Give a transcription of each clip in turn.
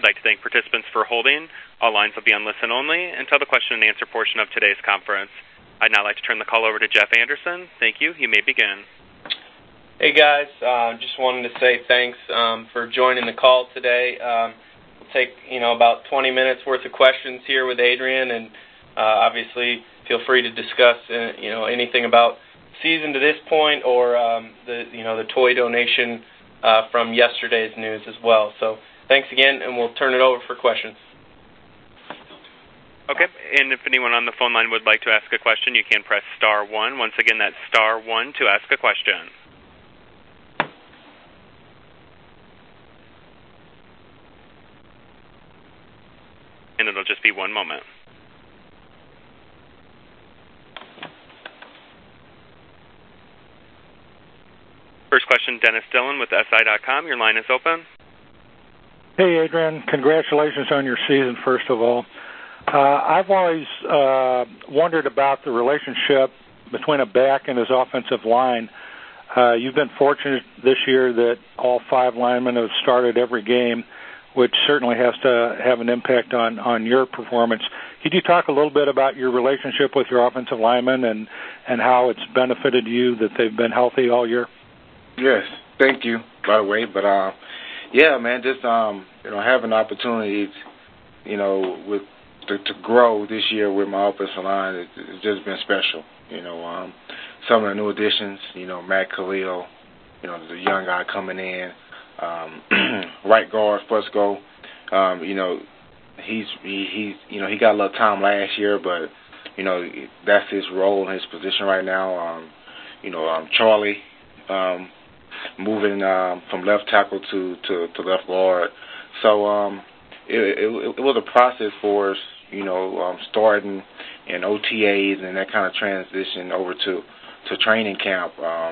I'd like to thank participants for holding. All lines will be on listen only until the question and answer portion of today's conference. I'd now like to turn the call over to Jeff Anderson. Thank you. You may begin. Hey, guys. Just wanted to say thanks for joining the call today. We'll take, about 20 minutes worth of questions here with Adrian, and obviously feel free to discuss, anything about season to this point or the toy donation from yesterday's news as well. So thanks again, and we'll turn it over for questions. Okay, and if anyone on the phone line would like to ask a question, you can press star 1. Once again, that's star 1 to ask a question. And it'll just be one moment. First question, Dennis Dillon with SI.com. Your line is open. Hey, Adrian. Congratulations on your season, first of all. I've always wondered about the relationship between a back and his offensive line. You've been fortunate this year that all 5 linemen have started every game, which certainly has to have an impact on your performance. Could you talk a little bit about your relationship with your offensive linemen and how it's benefited you that they've been healthy all year? Yes, thank you, by the way. But, yeah, man, just, having opportunities, to grow this year with my offensive line, it's just been special. Some of the new additions, Matt Khalil, the young guy coming in, right guard, Fusco, he got a little time last year, but, that's his role and his position right now. Charlie, moving from left tackle to left guard. So it was a process for us, starting in OTAs and that kind of transition over to training camp.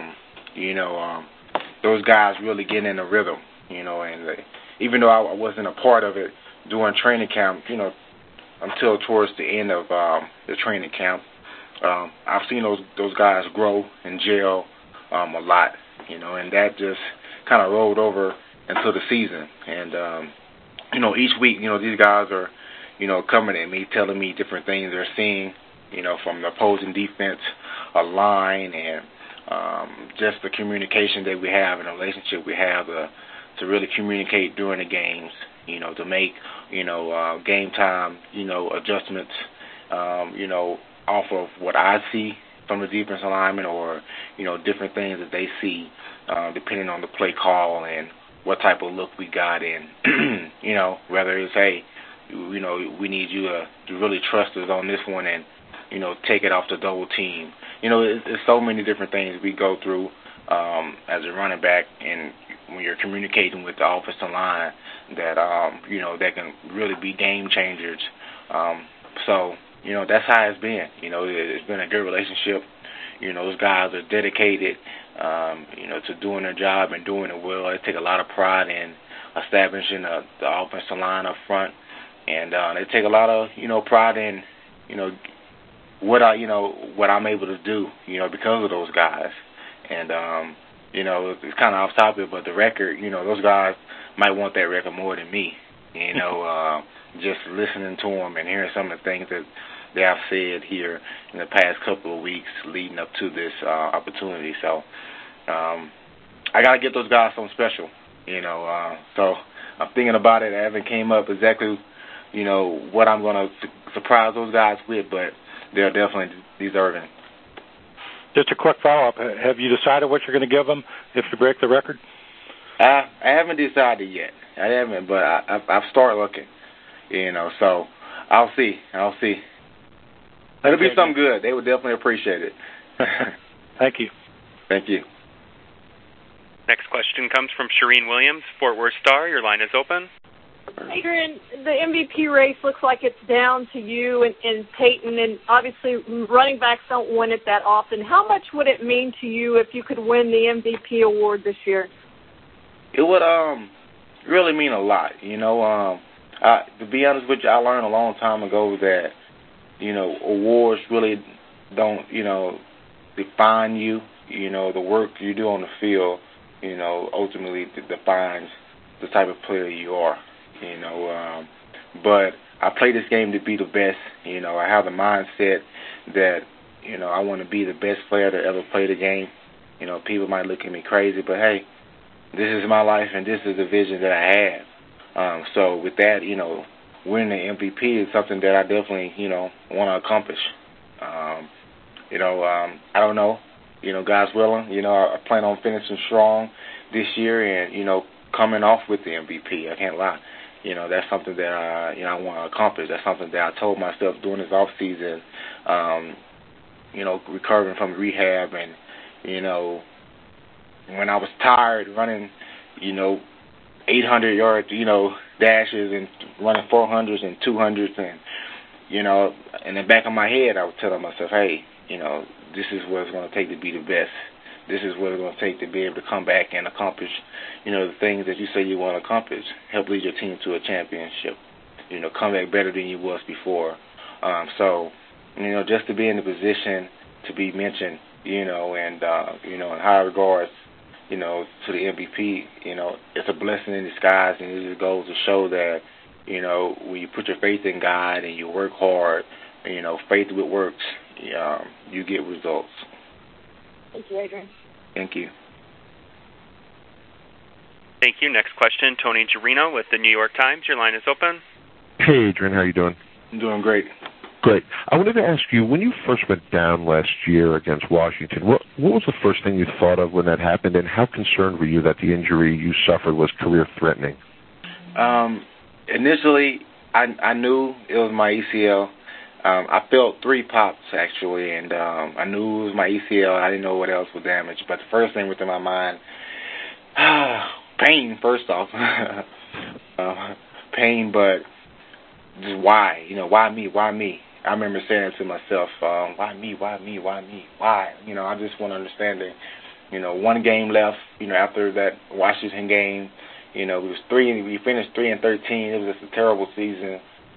Those guys really getting in the rhythm, and even though I wasn't a part of it during training camp, until towards the end of the training camp, I've seen those guys grow and gel a lot, and that just kind of rolled over into the season. And, each week, these guys are, coming at me, telling me different things they're seeing, from the opposing defense, a line, and just the communication that we have and the relationship we have to really communicate during the games, to make, game time, adjustments, off of what I see from the defense alignment or, different things that they see, depending on the play call and what type of look we got in, whether it's, hey, we need you to really trust us on this one and, take it off the double team. It's so many different things we go through as a running back, and when you're communicating with the offensive line that, that can really be game changers. So, that's how it's been. It's been a good relationship. Those guys are dedicated, to doing their job and doing it well. They take a lot of pride in establishing the offensive line up front, and they take a lot of, pride in, what I'm able to do, because of those guys. And, it's kind of off topic, but the record, those guys might want that record more than me, just listening to them and hearing some of the things that they have said here in the past couple of weeks leading up to this opportunity. So I got to give those guys something special, So I'm thinking about it. I haven't came up exactly, what I'm going to surprise those guys with, but they're definitely deserving. Just a quick follow-up. Have you decided what you're going to give them if you break the record? I haven't decided yet. I haven't, but I've started looking, so I'll see. It'll be something good. They would definitely appreciate it. Thank you. Thank you. Next question comes from Shireen Williams, Fort Worth Star. Your line is open. Adrian, the MVP race looks like it's down to you and Peyton, and obviously running backs don't win it that often. How much would it mean to you if you could win the MVP award this year? It would really mean a lot. To be honest with you, I learned a long time ago that, awards really don't, define you. The work you do on the field, ultimately defines the type of player you are. you know. But I play this game to be the best. You know, I have the mindset that, you know, I want to be the best player to ever play the game. You know, people might look at me crazy, but hey, this is my life and this is the vision that I have. So with that, you know, winning the MVP is something that I definitely, you know, want to accomplish. You know, I don't know. You know, God's willing, you know, I plan on finishing strong this year and, you know, coming off with the MVP. I can't lie. You know, that's something that, you know, I want to accomplish. That's something that I told myself during this off season, you know, recovering from rehab and, you know, when I was tired running, you know, 800-yard, you know, dashes and running 400s and 200s and, you know, in the back of my head I was telling myself, hey, you know, this is what it's going to take to be the best. This is what it's going to take to be able to come back and accomplish, you know, the things that you say you want to accomplish. Help lead your team to a championship. You know, come back better than you was before. So, you know, just to be in the position to be mentioned, you know, and, you know, in high regards, you know, to the MVP, you know, it's a blessing in disguise, and it just goes to show that, you know, when you put your faith in God and you work hard, you know, faith with works, you get results. Thank you, Adrian. Thank you. Thank you. Next question, Tony Girino with the New York Times. Your line is open. Hey, Adrian. How are you doing? I'm doing great. Great. I wanted to ask you, when you first went down last year against Washington, what was the first thing you thought of when that happened, and how concerned were you that the injury you suffered was career-threatening? Initially, I knew it was my ACL. I felt 3 pops, actually, and I knew it was my ACL. I didn't know what else was damaged. But the first thing within my mind, pain, first off. Pain, but just why? You know, why me? Why me? I remember saying it to myself, why me? Why me? Why me? Why? You know, I just want understanding. You know, 1 game left, you know, after that Washington game. You know, we finished 3-13. It was just a terrible season.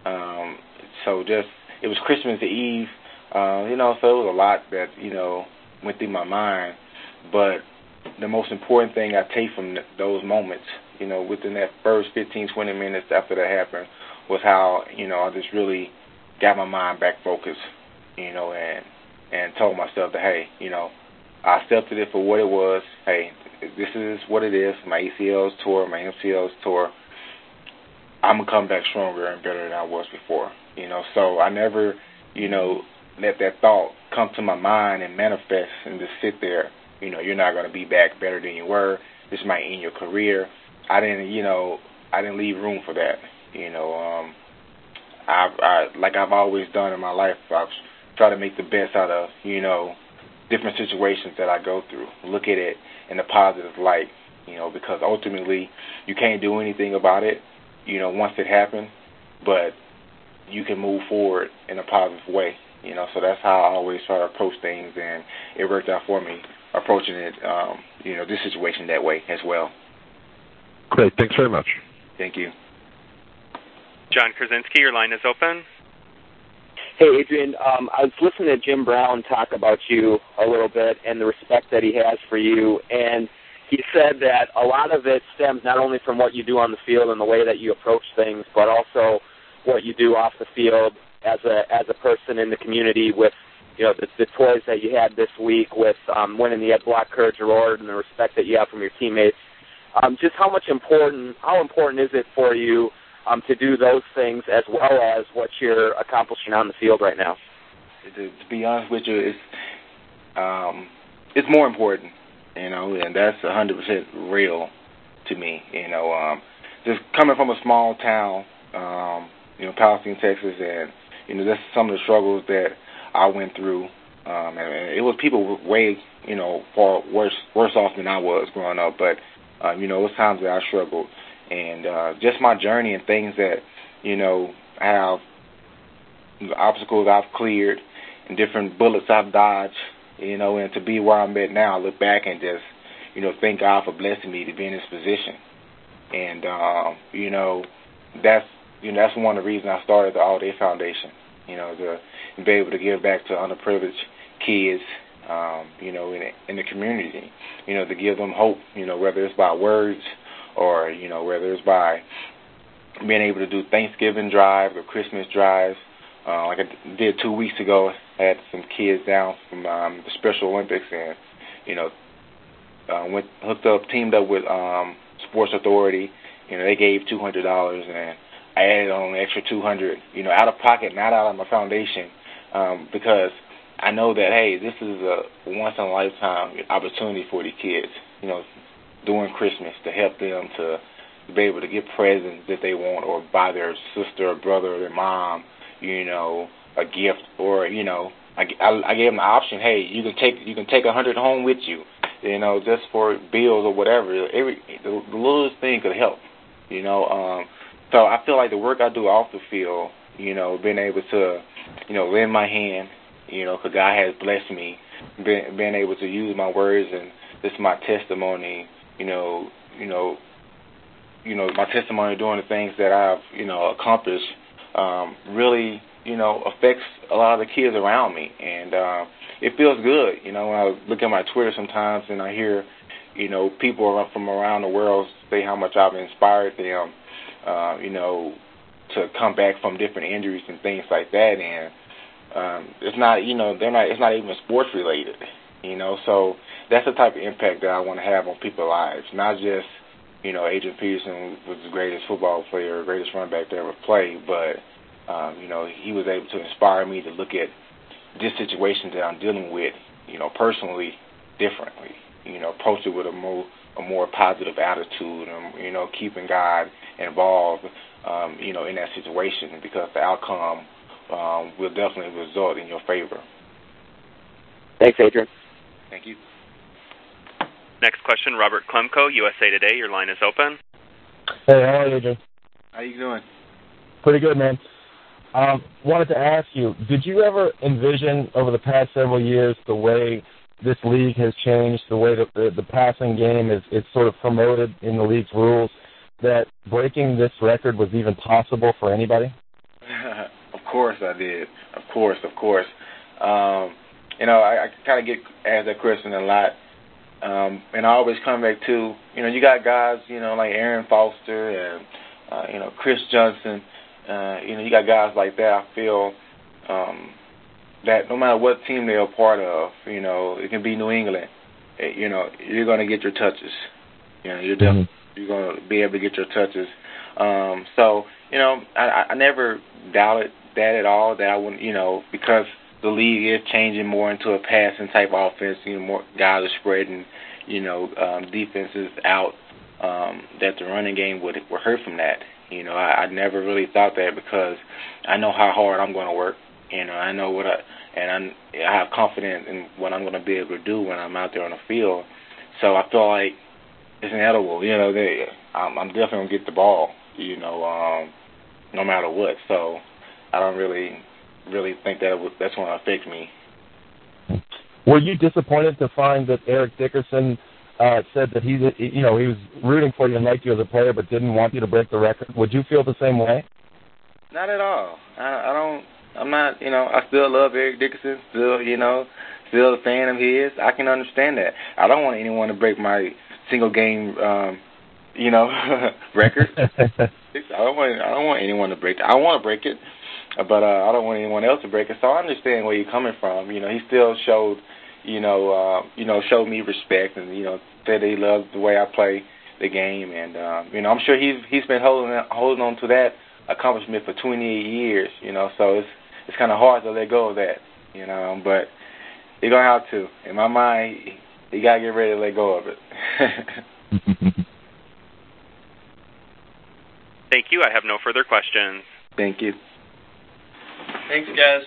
So just, it was Christmas Eve, you know, so it was a lot that, you know, went through my mind. But the most important thing I take from those moments, you know, within that first 15, 20 minutes after that happened, was how, you know, I just really got my mind back focused, you know, and told myself that, hey, you know, I accepted it for what it was. Hey, this is what it is. My ACL's tore, my MCL's tore. I'm going to come back stronger and better than I was before, you know. So I never, you know, let that thought come to my mind and manifest and just sit there. You know, you're not going to be back better than you were. This might end your career. I didn't leave room for that. You know, like I've always done in my life, I've tried to make the best out of, you know, different situations that I go through. Look at it in a positive light, you know, because ultimately you can't do anything about it, you know, once it happened, but you can move forward in a positive way, you know. So that's how I always try to approach things, and it worked out for me, approaching it, you know, this situation that way as well. Great. Thanks very much. Thank you. John Krasinski, your line is open. Hey, Adrian. I was listening to Jim Brown talk about you a little bit and the respect that he has for you, and he said that a lot of it stems not only from what you do on the field and the way that you approach things, but also what you do off the field as a person in the community with, you know, the toys that you had this week with winning the Ed Block Courage Award and the respect that you have from your teammates. Just how important is it for you to do those things as well as what you're accomplishing on the field right now? To be honest with you, it's more important, you know, and that's 100% real to me. You know, just coming from a small town, you know, Palestine, Texas, and, you know, that's some of the struggles that I went through. And it was people way, you know, far worse off than I was growing up, but you know, it was times that I struggled, and just my journey and things that, you know, have obstacles I've cleared and different bullets I've dodged, you know, and to be where I'm at now, I look back and just, you know, thank God for blessing me to be in this position. And you know, that's one of the reasons I started the All Day Foundation, you know, to be able to give back to underprivileged kids, you know, in the community, you know, to give them hope, you know, whether it's by words or, you know, whether it's by being able to do Thanksgiving drives or Christmas drives. Like I did 2 weeks ago, I had some kids down from the Special Olympics, and teamed up with Sports Authority. They gave $200, and I added on an extra $200. Out of pocket, not out of my foundation, because I know that, hey, this is a once in a lifetime opportunity for the kids. During Christmas, to help them to be able to get presents that they want, or buy their sister or brother or their mom, a gift, or I gave them the option. Hey, you can take 100 home with you, just for bills or whatever. The littlest thing could help, So I feel like the work I do off the field, being able to, lend my hand, because God has blessed me, being able to use my words, and this is my testimony, my testimony doing the things that I've, accomplished, really, affects a lot of the kids around me, and it feels good, when I look at my Twitter sometimes and I hear, people from around the world say how much I've inspired them, to come back from different injuries and things like that, and it's not, it's not even sports related, so that's the type of impact that I want to have on people's lives, not just, Adrian Peterson was the greatest football player, greatest running back to ever play, but, he was able to inspire me to look at this situation that I'm dealing with, personally, differently, approach it with a more positive attitude, and, keeping God involved, in that situation, because the outcome will definitely result in your favor. Thanks, Adrian. Thank you. Next question, Robert Klemko, USA Today. Your line is open. Hey, how are you, Adrian? How you doing? Pretty good, man. Wanted to ask you, did you ever envision over the past several years the way this league has changed, the way that the passing game is sort of promoted in the league's rules, that breaking this record was even possible for anybody? Of course I did. Of course. I kind of get asked that question a lot. And I always come back to, you got guys, like Aaron Foster and, Chris Johnson. You got guys like that. I feel that no matter what team they're a part of, it can be New England, you're going to get your touches. You're going to be able to get your touches. So, I never doubted that at all, that I wouldn't, because the league is changing more into a passing type offense, more guys are spreading, defenses out, that the running game would hurt from that. I never really thought that, because I know how hard I'm going to work. I know I have confidence in what I'm going to be able to do when I'm out there on the field. So I feel like it's inevitable. I'm definitely going to get the ball, no matter what. So I don't really think that's going to affect me. Were you disappointed to find that Eric Dickerson said that he was rooting for you and liked you as a player, but didn't want you to break the record? Would you feel the same way? Not at all. I'm not. I still love Eric Dickerson. Still a fan of his. I can understand that. I don't want anyone to break my single game, record. I don't want anyone to break it. I want to break it, but I don't want anyone else to break it. So I understand where you're coming from. He still showed, showed me respect, and said he loved the way I play the game, and I'm sure he's been holding on to that accomplishment for 28 years. So it's kind of hard to let go of that. But you're gonna have to. In my mind, you gotta get ready to let go of it. Thank you. I have no further questions. Thank you. Thanks, guys.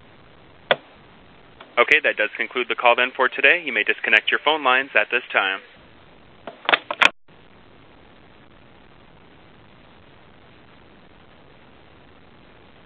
Okay, that does conclude the call then for today. You may disconnect your phone lines at this time.